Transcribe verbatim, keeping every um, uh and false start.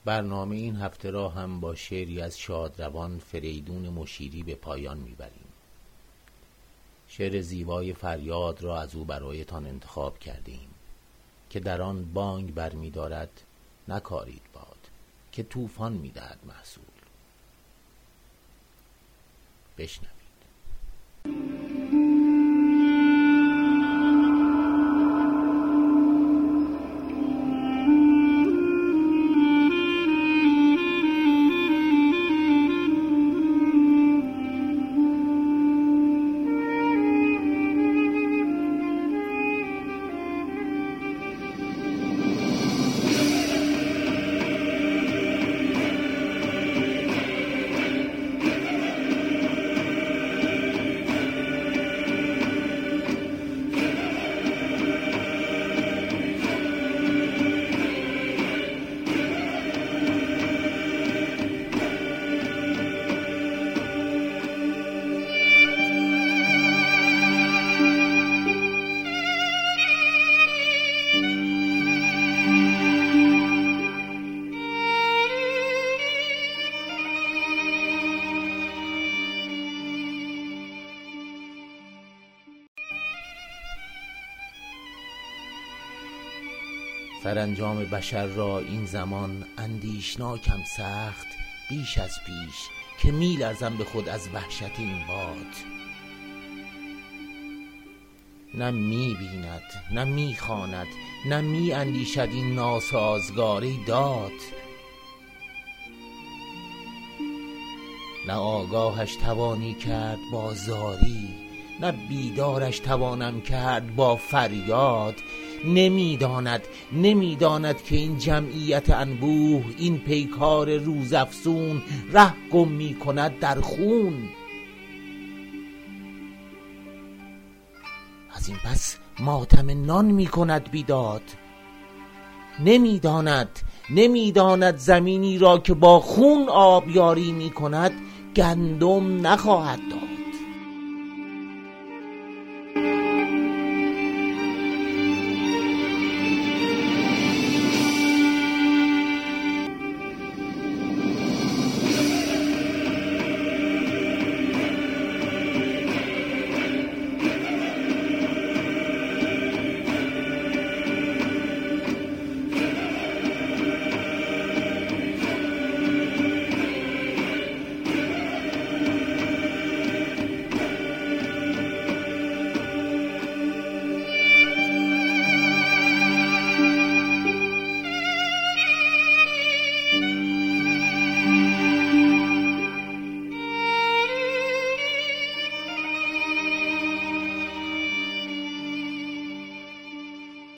برنامه این هفته را هم با شعری از شادروان فریدون مشیری به پایان میبریم. شعر زیبای فریاد را از او برایتان انتخاب کردیم که در آن بانگ برمی دارد نکارید باد که طوفان میدهد محصول. بشنوید. سرانجام بشر را این زمان اندیشناکم سخت بیش از پیش که می لرزم به خود از وحشت این باد. نه می بیند نه می خواند نه می اندیشد این ناسازگاری داد. نه آگاهش توانی کرد با زاری نه بیدارش توانم کرد با فریاد. نمیداند نمیداند که این جمعیت انبوه این پیکار روزافزون ره گم می کند در خون. از این پس ماتم نان می کند بیداد. نمیداند نمیداند زمینی را که با خون آبیاری می کند گندم نخواهد داد.